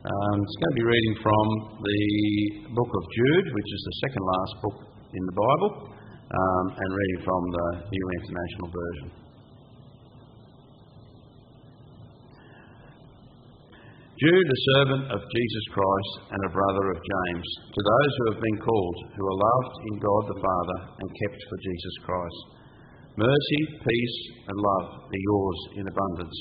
It's going to be reading from the book of Jude, which is the second last book in the Bible, and reading from the New International Version. Jude, a servant of Jesus Christ and a brother of James, to those who have been called, who are loved in God the Father and kept for Jesus Christ. Mercy, peace and love be yours in abundance.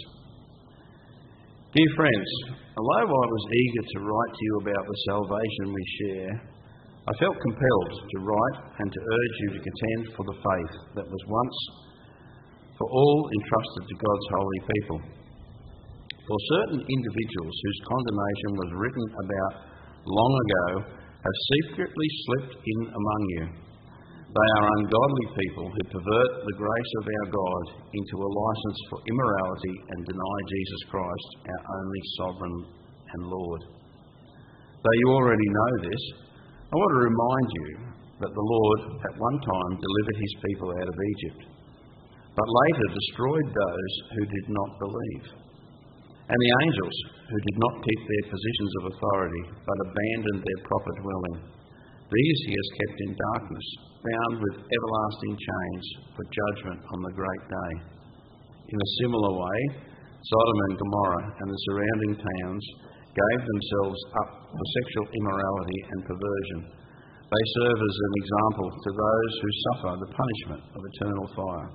Dear friends, although I was eager to write to you about the salvation we share, I felt compelled to write and to urge you to contend for the faith that was once for all entrusted to God's holy people. For certain individuals whose condemnation was written about long ago have secretly slipped in among you. They are ungodly people who pervert the grace of our God into a license for immorality and deny Jesus Christ, our only sovereign and Lord. Though you already know this, I want to remind you that the Lord at one time delivered his people out of Egypt, but later destroyed those who did not believe. And the angels who did not keep their positions of authority, but abandoned their proper dwelling. These he has kept in darkness, bound with everlasting chains for judgment on the great day. In a similar way, Sodom and Gomorrah and the surrounding towns gave themselves up for sexual immorality and perversion. They serve as an example to those who suffer the punishment of eternal fire.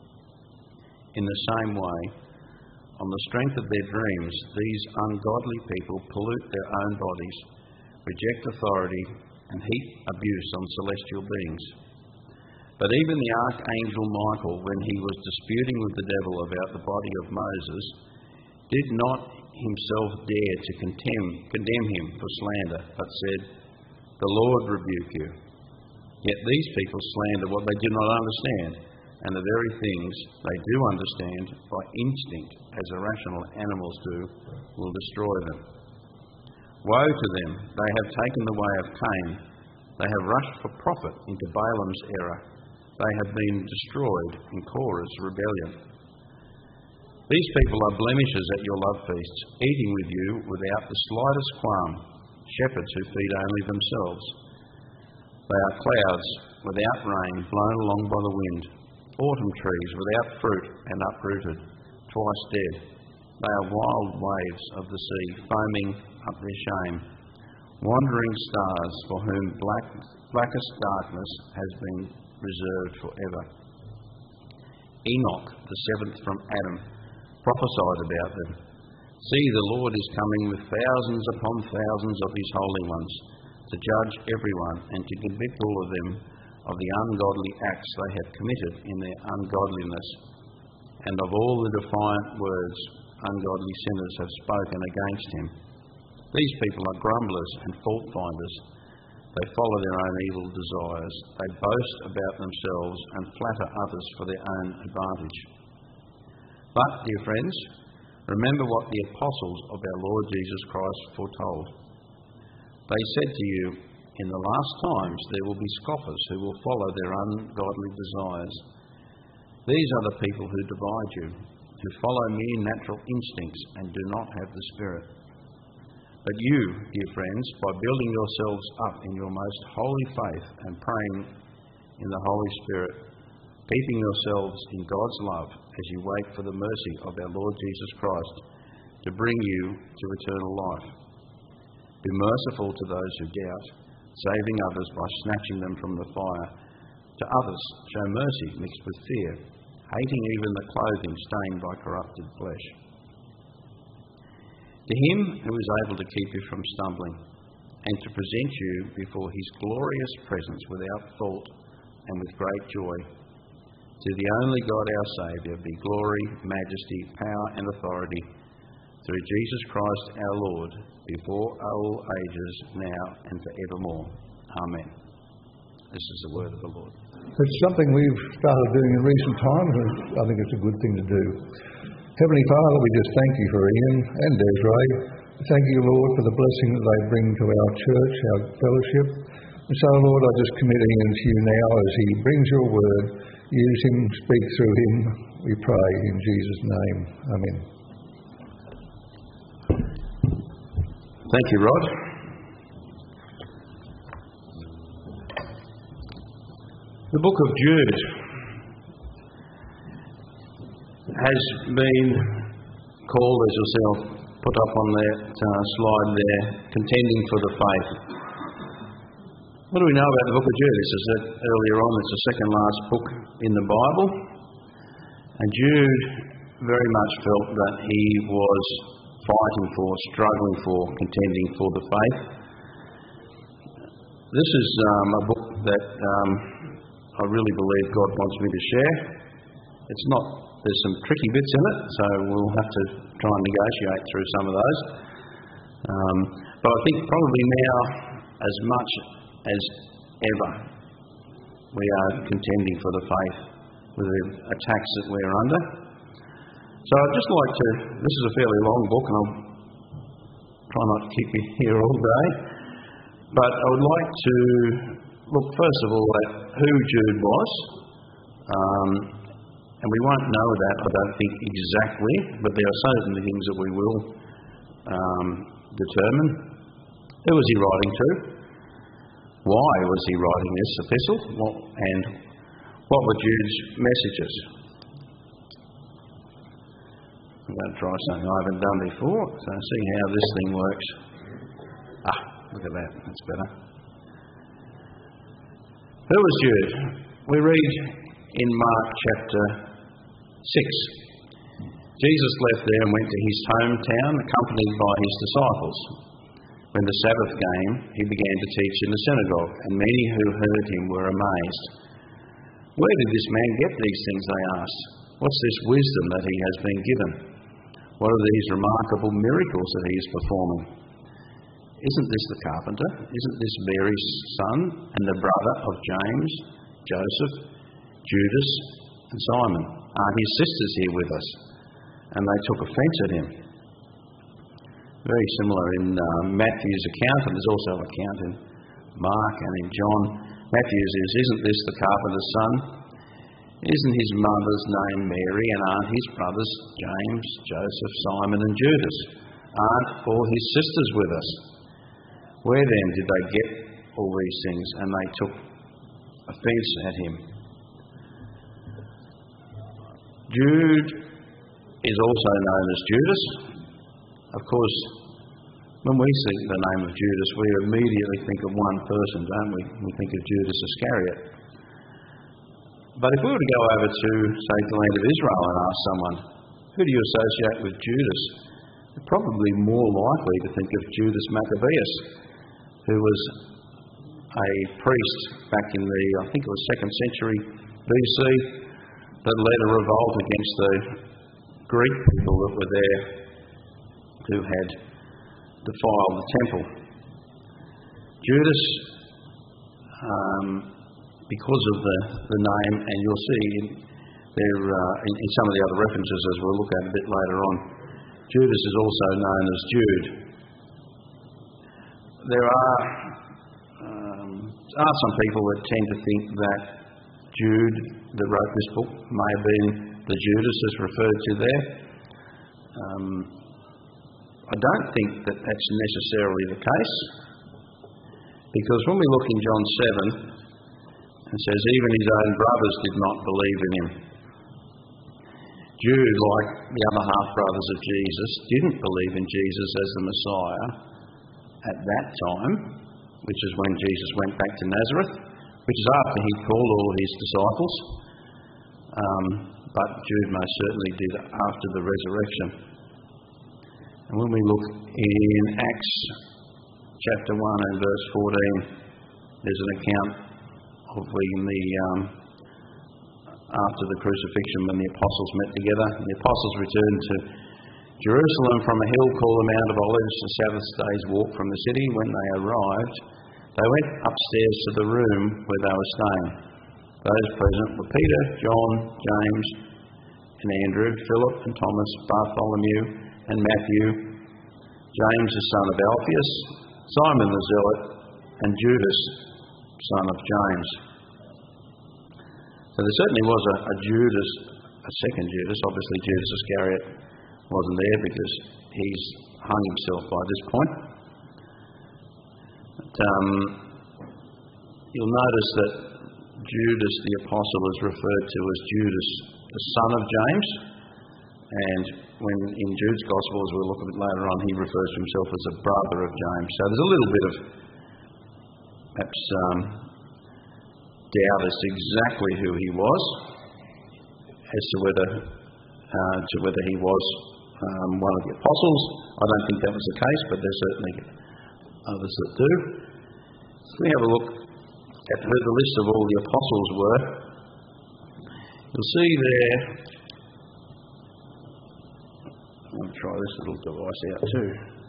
In the same way, on the strength of their dreams, these ungodly people pollute their own bodies, reject authority, and heap abuse on celestial beings. But even the archangel Michael, when he was disputing with the devil about the body of Moses, did not himself dare to condemn him for slander, but said, "The Lord rebuke you." Yet these people slander what they do not understand, and the very things they do understand by instinct, as irrational animals do, will destroy them. Woe to them! They have taken the way of Cain. They have rushed for profit into Balaam's error. They have been destroyed in Korah's rebellion. These people are blemishes at your love feasts, eating with you without the slightest qualm, shepherds who feed only themselves. They are clouds without rain, blown along by the wind, autumn trees without fruit and uprooted, twice dead. They are wild waves of the sea, foaming up their shame, wandering stars for whom blackest darkness has been reserved forever. Enoch, the seventh from Adam, prophesied about them. See, the Lord is coming with thousands upon thousands of his holy ones, to judge everyone and to convict all of them of the ungodly acts they have committed in their ungodliness, and of all the defiant words ungodly sinners have spoken against him. These people are grumblers and fault-finders. They follow their own evil desires. They boast about themselves and flatter others for their own advantage. But, dear friends, remember what the apostles of our Lord Jesus Christ foretold. They said to you, "In the last times there will be scoffers who will follow their ungodly desires." These are the people who divide you, who follow mere natural instincts and do not have the Spirit. But you, dear friends, by building yourselves up in your most holy faith and praying in the Holy Spirit, keeping yourselves in God's love as you wait for the mercy of our Lord Jesus Christ to bring you to eternal life. Be merciful to those who doubt, saving others by snatching them from the fire. To others, show mercy mixed with fear, hating even the clothing stained by corrupted flesh. To him who is able to keep you from stumbling and to present you before his glorious presence without fault and with great joy, to the only God our Saviour be glory, majesty, power and authority through Jesus Christ our Lord, before all ages, now and forevermore. Amen. This is the word of the Lord. It's something we've started doing in recent times, and I think it's a good thing to do. Heavenly Father, we just thank you for Ian and Desiree. Thank you, Lord, for the blessing that they bring to our church, our fellowship. And so, Lord, I just commit Ian to you now as he brings your word. Use him, speak through him, we pray in Jesus' name. Amen. Thank you, Rod. The book of Jude has been called, as you'll see, I'll put up on that slide there, contending for the faith. What do we know about the book of Jude? This is that earlier on, it's the second last book in the Bible. And Jude very much felt that he was fighting for, struggling for, contending for the faith. This is a book that I really believe God wants me to share. It's not, there's some tricky bits in it, so we'll have to try and negotiate through some of those. But I think probably now, as much as ever, we are contending for the faith with the attacks that we're under. So I'd just like to, this is a fairly long book and I'll try not to keep you here all day, but I would like to look first of all at who Jude was, and we won't know that, I don't think, exactly, but there are certainly things that we will determine. Who was he writing to? Why was he writing this epistle? And what were Jude's messages? I'm going to try something I haven't done before, so see how this thing works. Look at that, that's better. Who was Jude? We read in Mark chapter 6. Jesus left there and went to his hometown, accompanied by his disciples. When the Sabbath came, he began to teach in the synagogue, and many who heard him were amazed. Where did this man get these things, they asked? What's this wisdom that he has been given? What are these remarkable miracles that he is performing? Isn't this the carpenter? Isn't this Mary's son and the brother of James, Joseph, Judas and Simon? Aren't his sisters here with us? And they took offence at him. Very similar in Matthew's account, and there's also an account in Mark and in John. Matthew's is, isn't this the carpenter's son? Isn't his mother's name Mary, and aren't his brothers James, Joseph, Simon and Judas? Aren't all his sisters with us? Where then did they get all these things? And they took offence at him. Jude is also known as Judas. Of course, when we see the name of Judas, we immediately think of one person, don't we? We think of Judas Iscariot. But if we were to go over to, say, the land of Israel and ask someone, who do you associate with Judas? They're probably more likely to think of Judas Maccabeus, who was a priest back in the, I think it was 2nd century BC, that led a revolt against the Greek people that were there who had defiled the temple. Judas, because of the name, and you'll see there in some of the other references as we'll look at a bit later on, Judas is also known as Jude. There are some people that tend to think that Jude, that wrote this book, may have been the Judas as referred to there. I don't think that that's necessarily the case, because when we look in John 7, it says, even his own brothers did not believe in him. Jude, like the other half-brothers of Jesus, didn't believe in Jesus as the Messiah at that time, which is when Jesus went back to Nazareth, which is after he called all his disciples. But Jude most certainly did after the resurrection. And when we look in Acts chapter 1 and verse 14, there's an account of after the crucifixion when the apostles met together. And the apostles returned to Jerusalem from a hill called the Mount of Olives, a Sabbath day's walk from the city. When they arrived, they went upstairs to the room where they were staying. Those present were Peter, John, James and Andrew, Philip and Thomas, Bartholomew and Matthew, James the son of Alphaeus, Simon the Zealot and Judas, son of James. So there certainly was a Judas, a second Judas. Obviously Judas Iscariot wasn't there because he's hung himself by this point. you'll notice that Judas the Apostle is referred to as Judas, the son of James, and when in Jude's Gospel, as we'll look a bit later on, he refers to himself as a brother of James. So there's a little bit of perhaps doubt as to exactly who he was, as to whether he was one of the apostles. I don't think that was the case, but there's certainly others that do. So we have a look at who the list of all the apostles were. You'll see there, I'll try this little device out too.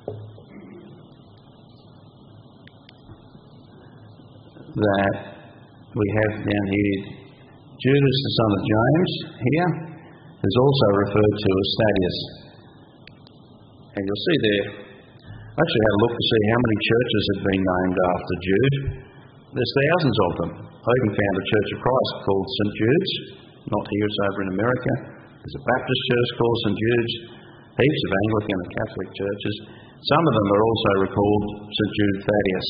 That we have down here Judas the son of James here, who's also referred to as Thaddeus. And you'll see there, I actually had a look to see how many churches had been named after Jude. There's thousands of them. I even found a Church of Christ called St. Jude's, not here, it's over in America. There's a Baptist church called St. Jude's, heaps of Anglican and Catholic churches. Some of them are also recalled St. Jude Thaddeus.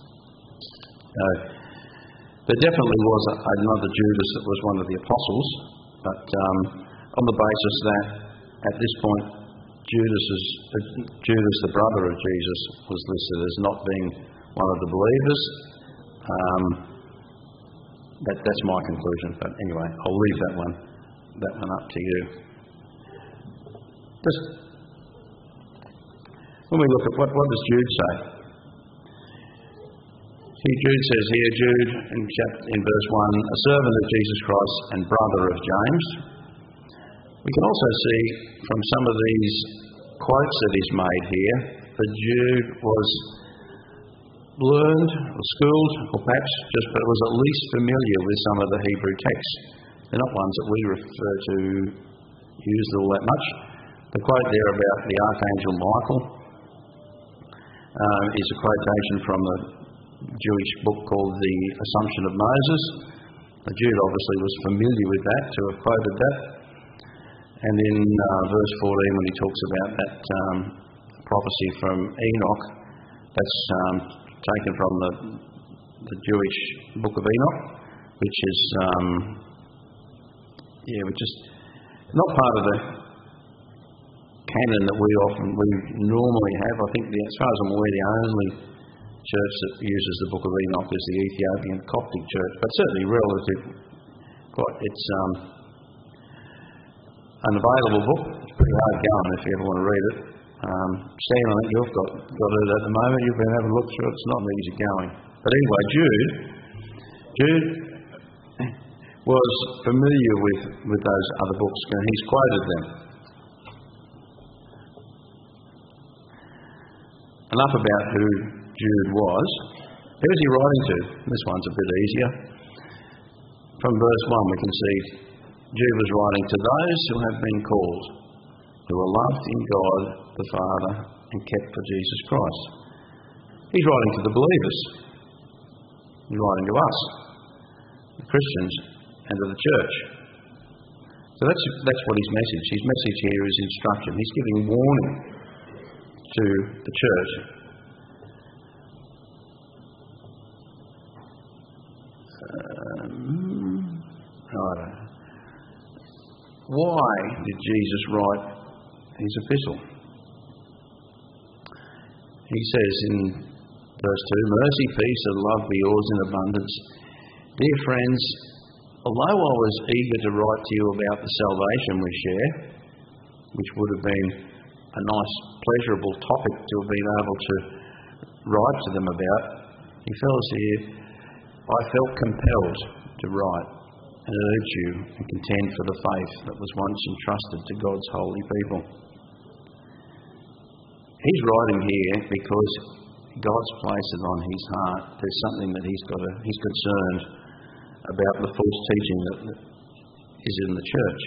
There definitely was another Judas that was one of the apostles, but on the basis that at this point Judas, the brother of Jesus, was listed as not being one of the believers. That's my conclusion, but anyway, I'll leave that one up to you. Just when we look at what does Jude say? Jude says here, Jude in verse 1, a servant of Jesus Christ and brother of James. We can also see from some of these quotes that he's made here that Jude was learned or schooled, or perhaps just but was at least familiar with some of the Hebrew texts. They're not ones that we refer to used all that much. The quote there about the Archangel Michael is a quotation from a Jewish book called The Assumption of Moses. Jude obviously was familiar with that, to have quoted that. And in verse 14, when he talks about that prophecy from Enoch, that's taken from the Jewish book of Enoch, which is not part of the canon that we normally have. I think, as far as I'm aware, the only church that uses the book of Enoch is the Ethiopian Coptic Church, but certainly relative. It's an available book. It's pretty hard going if you ever want to read it. Stan, I think you've got it at the moment. You've been having a look through it. It's not easy going. But anyway, Jude was familiar with those other books, and he's quoted them. Enough about who Jude was. Who was he writing to? This one's a bit easier. From verse 1 we can see Jude was writing to those who have been called, who are loved in God the Father and kept for Jesus Christ. He's writing to the believers. He's writing to us, the Christians, and to the church. So that's what his message. His message here is instruction. He's giving warning to the church. Why did Jesus write his epistle? He says in verse 2, mercy, peace, and love be yours in abundance. Dear friends, although I was eager to write to you about the salvation we share, which would have been a nice, pleasurable topic to have been able to write to them about, he tells here, I felt compelled to write and urge you and contend for the faith that was once entrusted to God's holy people. He's writing here because God's placed it on his heart. There's something that he's concerned about the false teaching that is in the church.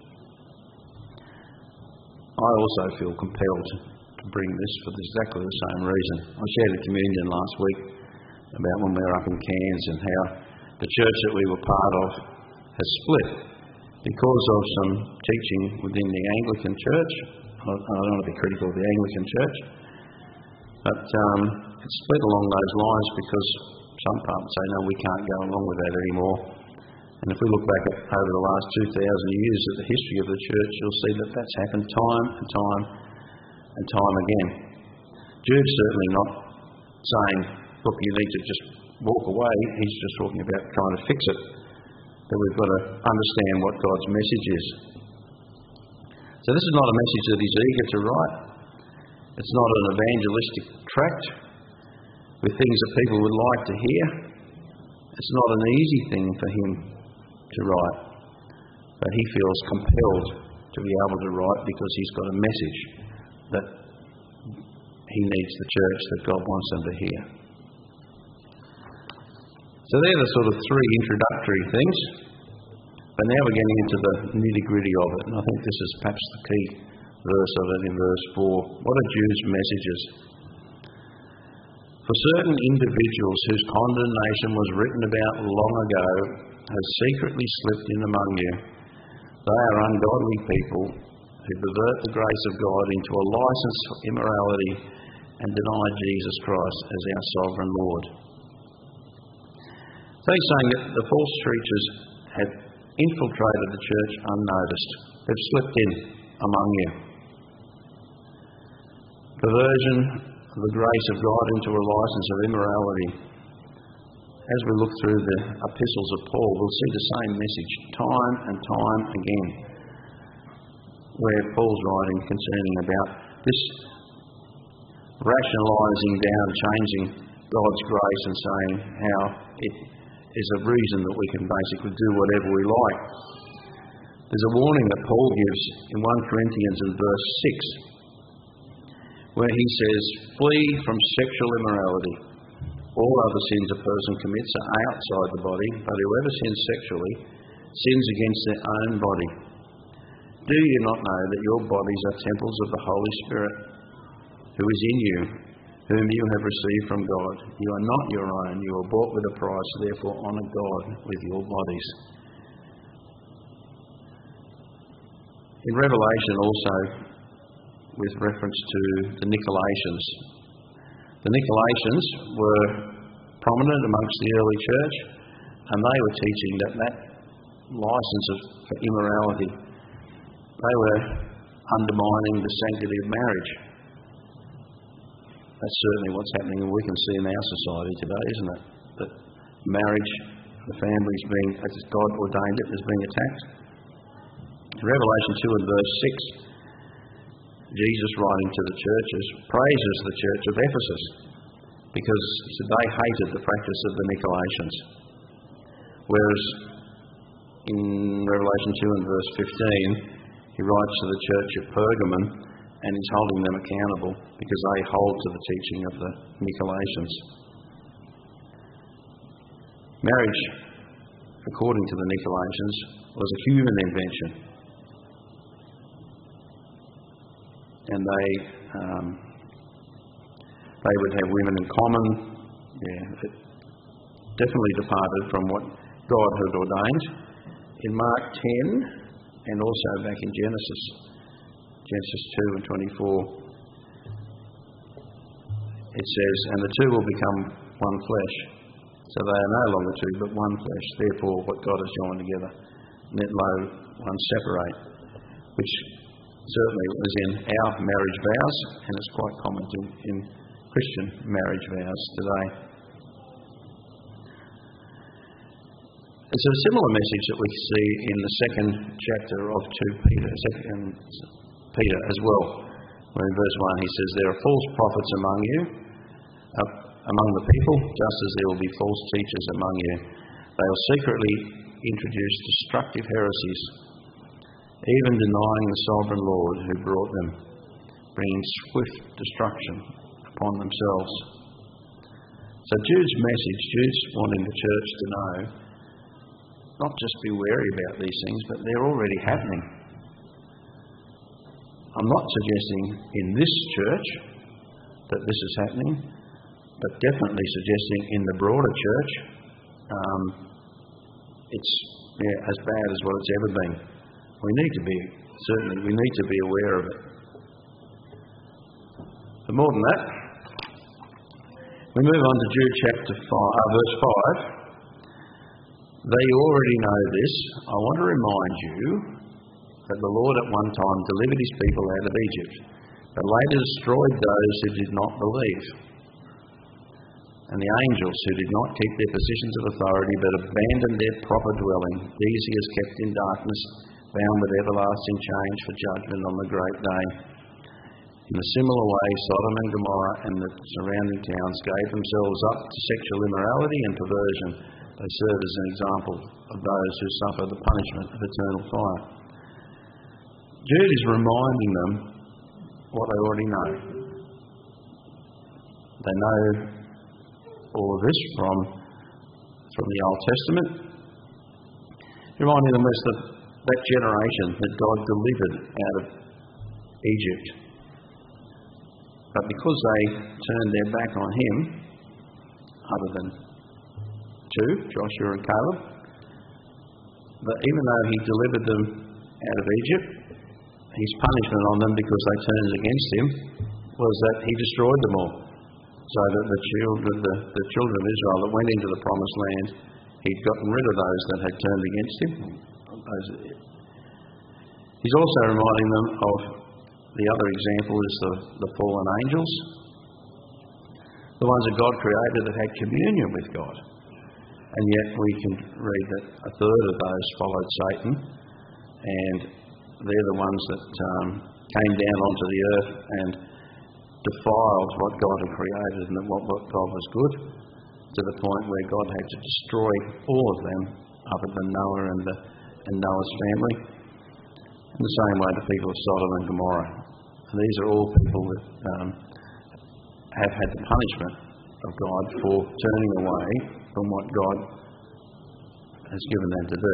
I also feel compelled to bring this for exactly the same reason. I shared a communion last week about when we were up in Cairns and how the church that we were part of has split because of some teaching within the Anglican Church. I don't want to be critical of the Anglican Church, But it's split along those lines because some parts say, no, we can't go along with that anymore. And if we look back over the last 2,000 years of the history of the church, you'll see that that's happened time and time and time again. Jude's certainly not saying, look, you need to just walk away. He's just talking about trying to fix it. That we've got to understand what God's message is. So this is not a message that he's eager to write. It's not an evangelistic tract with things that people would like to hear. It's not an easy thing for him to write. But he feels compelled to be able to write because he's got a message that he needs the church, that God wants them to hear. So they're the sort of three introductory things. But now we're getting into the nitty-gritty of it. And I think this is perhaps the key verse of it in verse 4. What are Jude's messages? For certain individuals whose condemnation was written about long ago have secretly slipped in among you. They are ungodly people who pervert the grace of God into a license for immorality and deny Jesus Christ as our sovereign Lord. So he's saying that the false teachers have infiltrated the church unnoticed. They've slipped in among you. Perversion of the grace of God into a license of immorality. As we look through the epistles of Paul, we'll see the same message time and time again, where Paul's writing concerning about this rationalising down, changing God's grace and saying how it is a reason that we can basically do whatever we like. There's a warning that Paul gives in 1 Corinthians in verse 6, where he says, flee from sexual immorality. All other sins a person commits are outside the body, but whoever sins sexually sins against their own body. Do you not know that your bodies are temples of the Holy Spirit, who is in you, whom you have received from God? You are not your own, you are bought with a price, therefore honour God with your bodies. In Revelation also, with reference to the Nicolaitans. The Nicolaitans were prominent amongst the early church, and they were teaching that license for immorality, they were undermining the sanctity of marriage. That's certainly what's happening, and we can see in our society today, isn't it? That marriage, the families being, as God ordained it, is being attacked. In Revelation 2 and verse 6, Jesus, writing to the churches, praises the church of Ephesus because they hated the practice of the Nicolaitans. Whereas in Revelation 2 and verse 15, he writes to the church of Pergamon and is holding them accountable because they hold to the teaching of the Nicolaitans. Marriage, according to the Nicolaitans, was a human invention. And they would have women in common. It definitely departed from what God had ordained. In Mark 10 and also back in Genesis 2 and 24, it says, and the two will become one flesh. So they are no longer two, but one flesh. Therefore, what God has joined together, let no one separate. Which certainly was in our marriage vows, and it's quite common in Christian marriage vows today. It's a similar message that we see in the second chapter of 2 Peter, Peter as well, where in verse 1 he says, there are false prophets among you, among the people, just as there will be false teachers among you. They will secretly introduce destructive heresies, even denying the sovereign Lord who brought them, bringing swift destruction upon themselves. So Jude's message, Jude's wanting the church to know, not just be wary about these things, but they're already happening. I'm not suggesting in this church that this is happening, but definitely suggesting in the broader church it's as bad as what it's ever been. We need to be aware of it. But more than that, We move on to Jude chapter 5, verse 5. Though you already know this, I want to remind you that the Lord at one time delivered his people out of Egypt, but later destroyed those who did not believe. And the angels who did not keep their positions of authority but abandoned their proper dwelling, these he has kept in darkness, bound with everlasting chains for judgment on the great day. In a similar way, Sodom and Gomorrah and the surrounding towns gave themselves up to sexual immorality and perversion. They serve as an example of those who suffer the punishment of eternal fire. Jude is reminding them what they already know. They know all of this from the Old Testament. Reminding them as that generation that God delivered out of Egypt. But because they turned their back on him, other than two, Joshua and Caleb, that even though he delivered them out of Egypt, his punishment on them because they turned against him was that he destroyed them all. So that the children of Israel that went into the promised land, he'd gotten rid of those that had turned against him. He's also reminding them of the other example is the fallen angels, the ones that God created that had communion with God. And yet we can read that a third of those followed Satan, and they're the ones that came down onto the earth and defiled what God had created and what God was good, to the point where God had to destroy all of them other than Noah and Noah's family. In the same way the people of Sodom and Gomorrah. And these are all people that have had the punishment of God for turning away from what God has given them to do.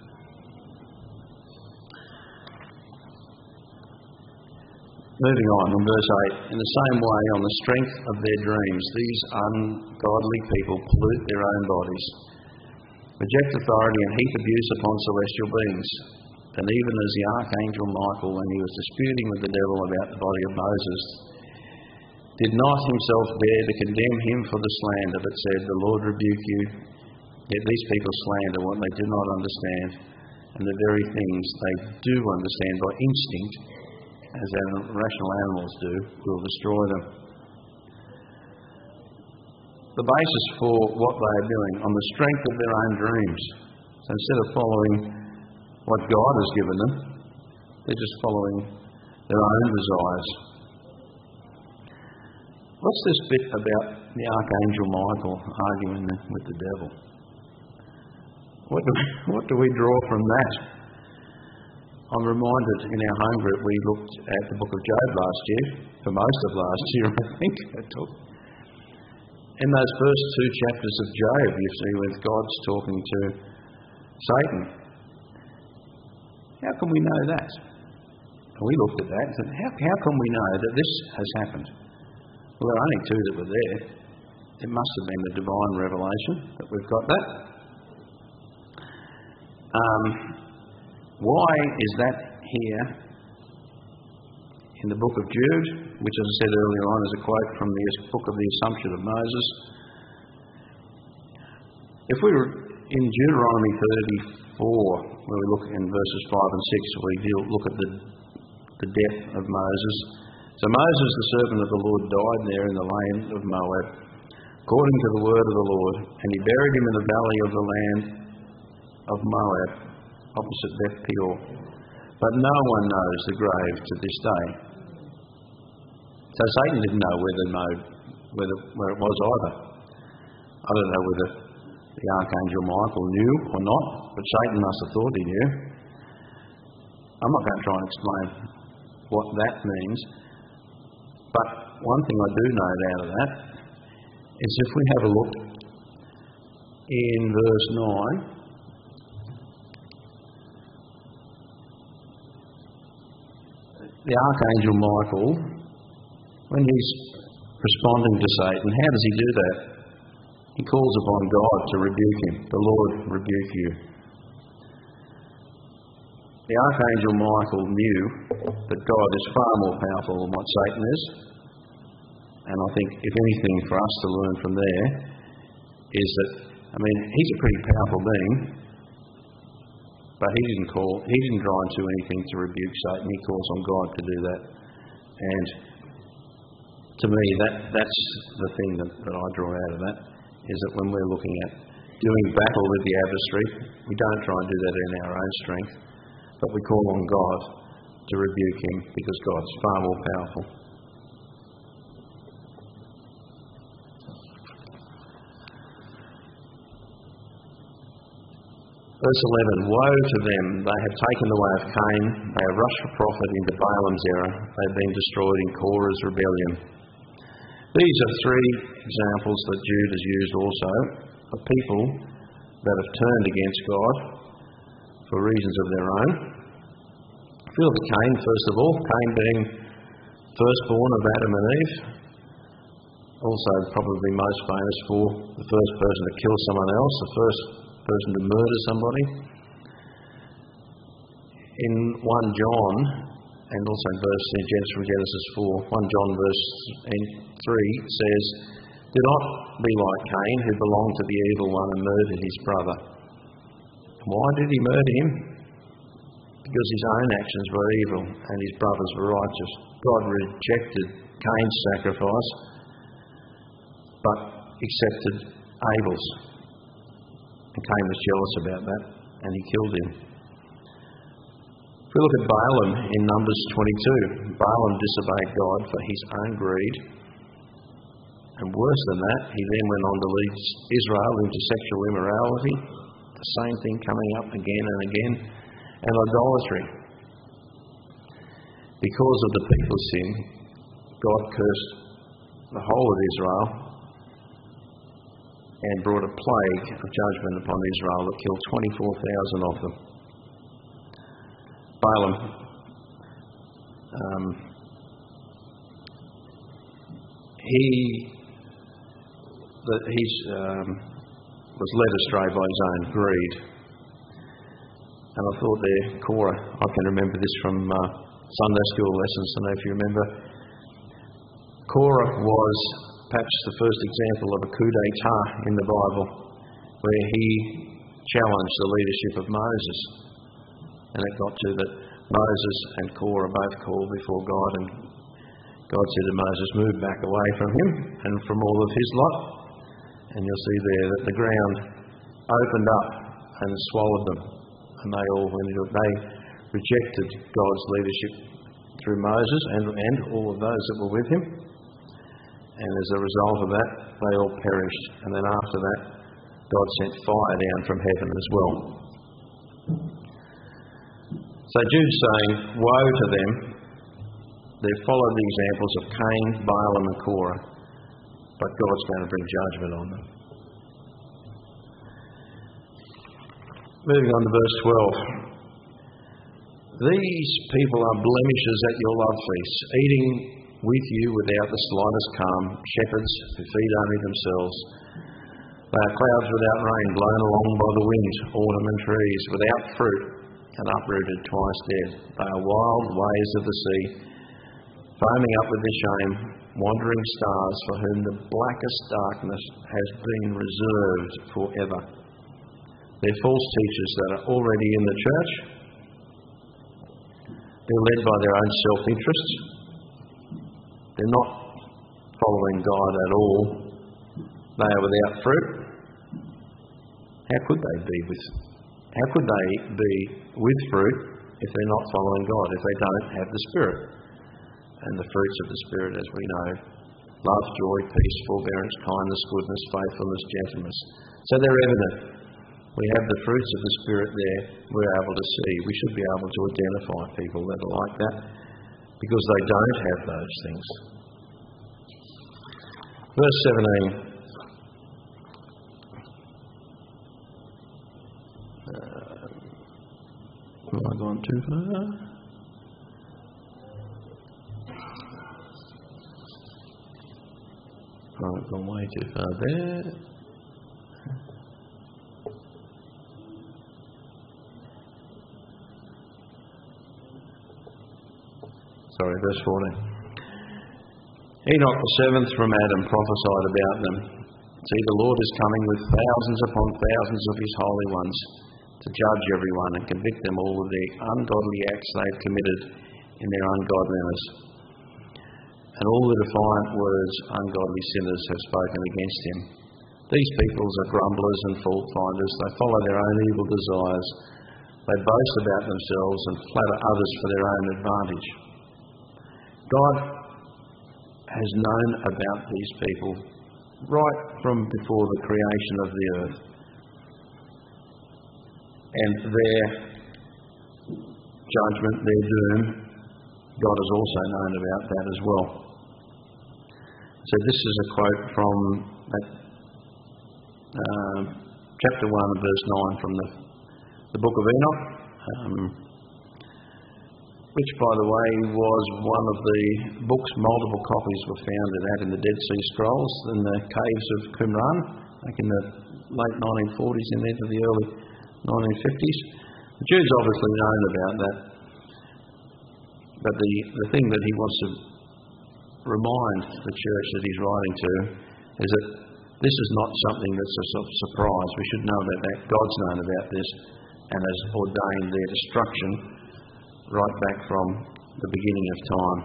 Moving on, in verse 8, in the same way, on the strength of their dreams, these ungodly people pollute their own bodies, reject authority and heap abuse upon celestial beings. And even as the archangel Michael, when he was disputing with the devil about the body of Moses, did not himself dare to condemn him for the slander, but said, "The Lord rebuke you." Yet these people slander what they do not understand, and the very things they do understand by instinct, as rational animals do, will destroy them. The basis for what they are doing, on the strength of their own dreams. So instead of following what God has given them, they're just following their own desires. What's this bit about the Archangel Michael arguing with the devil? What do we draw from that? I'm reminded in our home group we looked at the book of Job last year, for most of last year I think. In those first two chapters of Job, you see, with God's talking to Satan. How can we know that? And we looked at that and said, how can we know that this has happened? Well, there are only two that were there. It must have been the divine revelation that we've got that. Why is that here in the book of Jude, which, as I said earlier on, is a quote from the book of the Assumption of Moses? If we were in Deuteronomy 34, where we look in verses 5 and 6, we look at the death of Moses. So Moses, the servant of the Lord, died there in the land of Moab, according to the word of the Lord, and he buried him in the valley of the land of Moab, opposite Beth Peor. But no one knows the grave to this day. So Satan didn't know where it was either. I don't know whether the Archangel Michael knew or not, but Satan must have thought he knew. I'm not going to try and explain what that means, but one thing I do know out of that is if we have a look in verse 9, the Archangel Michael, when he's responding to Satan, how does he do that? He calls upon God to rebuke him. The Lord rebuke you. The Archangel Michael knew that God is far more powerful than what Satan is, And I think, if anything, for us to learn from there is that, he's a pretty powerful being, but he didn't try and do anything to rebuke Satan. He calls on God to do that. And to me, that's the thing that I draw out of that, is that when we're looking at doing battle with the adversary, we don't try and do that in our own strength, but we call on God to rebuke him, because God's far more powerful. Verse 11, woe to them, they have taken the way of Cain, they have rushed for profit into Balaam's error, they have been destroyed in Korah's rebellion. These are three examples that Jude has used also of people that have turned against God for reasons of their own. If you look at Cain, first of all, Cain being firstborn of Adam and Eve, also probably most famous for the first person to kill someone else, the first person to murder somebody. In 1 John, and also in Genesis 4, 1 John verse 3 says, do not be like Cain, who belonged to the evil one and murdered his brother. Why did he murder him? Because his own actions were evil and his brothers were righteous. God rejected Cain's sacrifice, but accepted Abel's. And Cain was jealous about that, and he killed him. If we look at Balaam in Numbers 22, Balaam disobeyed God for his own greed. And worse than that, he then went on to lead Israel into sexual immorality, the same thing coming up again and again, and idolatry. Because of the people's sin, God cursed the whole of Israel and brought a plague of judgment upon Israel that killed 24,000 of them. Balaam was led astray by his own greed. And I thought there, Korah, I can remember this from Sunday school lessons, I don't know if you remember. Korah was perhaps the first example of a coup d'etat in the Bible, where he challenged the leadership of Moses. And it got to that Moses and Korah both called before God, and God said to Moses, move back away from him and from all of his lot. And you'll see there that the ground opened up and swallowed them. And they all went into it. They rejected God's leadership through Moses and all of those that were with him. And as a result of that, they all perished. And then after that, God sent fire down from heaven as well. So Jude's saying, woe to them. They've followed the examples of Cain, Balaam and Korah, but God's going to bring judgment on them. Moving on to verse 12. These people are blemishes at your love feasts, eating with you without the slightest calm, shepherds who feed only themselves. They are clouds without rain, blown along by the wind, autumn and trees, without fruit and uprooted twice dead. They are wild waves of the sea, foaming up with their shame, wandering stars for whom the blackest darkness has been reserved forever. They're false teachers that are already in the church. They're led by their own self-interests. They're not following God at all. They are without fruit. How could they be with fruit if they're not following God, if they don't have the Spirit? And the fruits of the Spirit, as we know, love, joy, peace, forbearance, kindness, goodness, faithfulness, gentleness. So they're evident. We have the fruits of the Spirit there. We're able to see. We should be able to identify people that are like that, because they don't have those things. Verse 17. Have I gone too far? I've gone way too far there. Sorry, verse 14. Enoch the seventh from Adam prophesied about them. See, the Lord is coming with thousands upon thousands of his holy ones to judge everyone and convict them all of their ungodly acts they've committed in their ungodliness. And all the defiant words ungodly sinners have spoken against him. These peoples are grumblers and fault finders. They follow their own evil desires. They boast about themselves and flatter others for their own advantage. God has known about these people right from before the creation of the earth. And their judgment, their doom, God has also known about that as well. So this is a quote from chapter 1, verse 9 from the book of Enoch, which, by the way, was one of the books. Multiple copies were found out in the Dead Sea Scrolls in the caves of Qumran, back in the late 1940s and into the early 1950s. The Jews obviously known about that, but the thing that he wants to remind the church that he's writing to is that this is not something that's a surprise. We should know about that. God's known about this and has ordained their destruction right back from the beginning of time.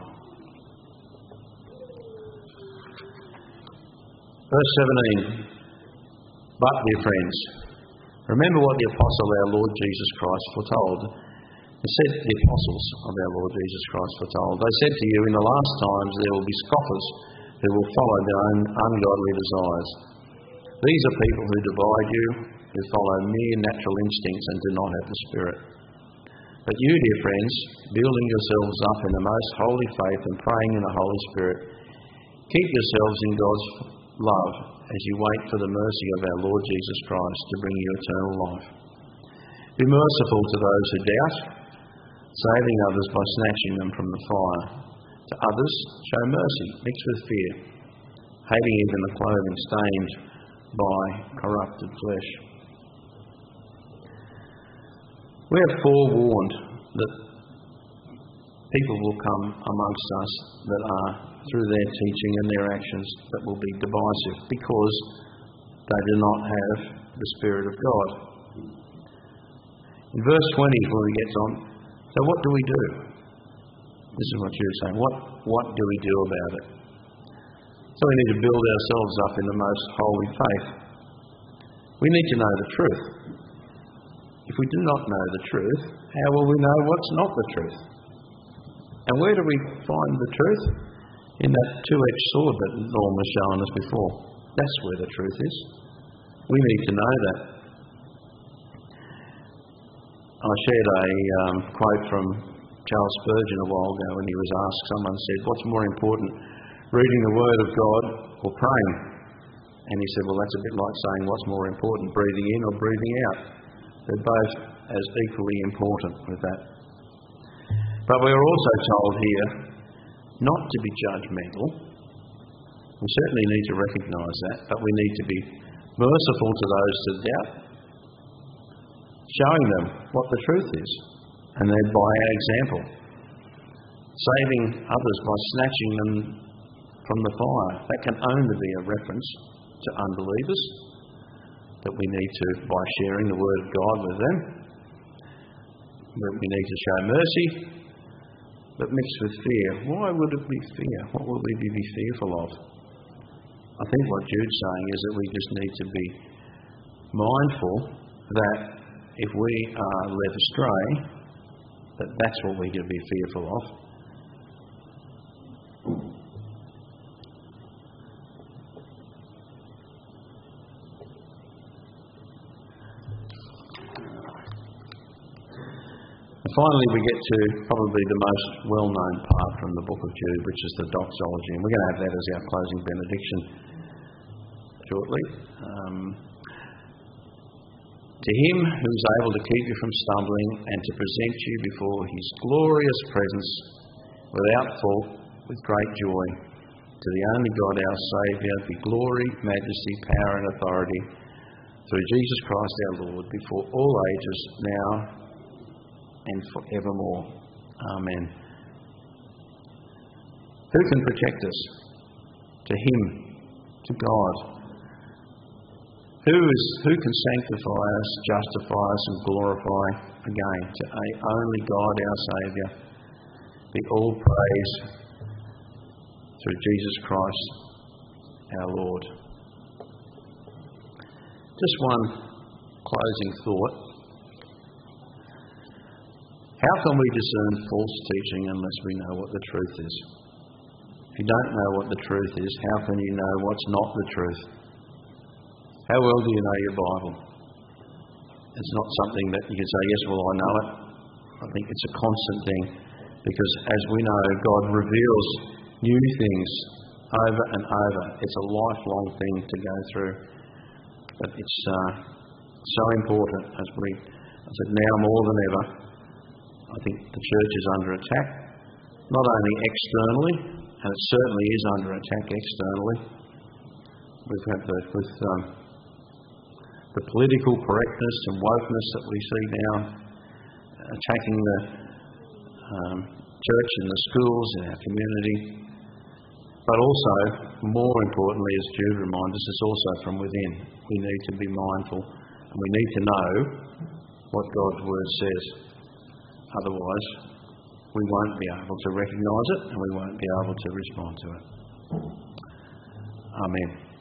Verse 17. But, dear friends, remember what the apostle our Lord Jesus Christ foretold. It said, the apostles of our Lord Jesus Christ foretold. They said to you, in the last times there will be scoffers who will follow their own ungodly desires. These are people who divide you, who follow mere natural instincts and do not have the Spirit. But you, dear friends, building yourselves up in the most holy faith and praying in the Holy Spirit, keep yourselves in God's love as you wait for the mercy of our Lord Jesus Christ to bring you eternal life. Be merciful to those who doubt, saving others by snatching them from the fire. To others, show mercy, mixed with fear, hating even the clothing stained by corrupted flesh. We are forewarned that people will come amongst us that are, through their teaching and their actions, that will be divisive because they do not have the Spirit of God. In verse 20, before he gets on, so what do we do? This is what you're saying. What do we do about it? So we need to build ourselves up in the most holy faith. We need to know the truth. If we do not know the truth, how will we know what's not the truth? And where do we find the truth? In that two-edged sword that Norm was showing us before. That's where the truth is. We need to know that. I shared a quote from Charles Spurgeon a while ago when he was asked, someone said, what's more important, reading the Word of God or praying? And he said, well, that's a bit like saying what's more important, breathing in or breathing out. They're both as equally important with that. But we're also told here not to be judgmental. We certainly need to recognise that, but we need to be merciful to those that doubt, showing them what the truth is, and then by our example, saving others by snatching them from the fire. That can only be a reference to unbelievers, that we need to, by sharing the Word of God with them, that we need to show mercy, but mixed with fear. Why would it be fear? What would we be fearful of? I think what Jude's saying is that we just need to be mindful that if we are led astray, that's what we can be fearful of. Finally, we get to probably the most well-known part from the book of Jude, which is the doxology. And we're going to have that as our closing benediction shortly. To him who is able to keep you from stumbling and to present you before his glorious presence without fault with great joy, to the only God our Saviour be glory, majesty, power and authority through Jesus Christ our Lord, before all ages, now and forevermore. Amen. Who can protect us to Him, to God. Who can sanctify us, justify us and glorify again? To only God our Saviour be all praise through Jesus Christ our Lord. Just one closing thought. How can we discern false teaching unless we know what the truth is? If you don't know what the truth is, how can you know what's not the truth? How well do you know your Bible? It's not something that you can say, yes, well, I know it. I think it's a constant thing, because as we know, God reveals new things over and over. It's a lifelong thing to go through. But it's so important as I said, now more than ever, I think the church is under attack, not only externally, and it certainly is under attack externally. We've had the political correctness and wokeness that we see now attacking the church and the schools in our community. But also, more importantly, as Jude reminds us, it's also from within. We need to be mindful and we need to know what God's Word says. Otherwise, we won't be able to recognise it and we won't be able to respond to it. Amen.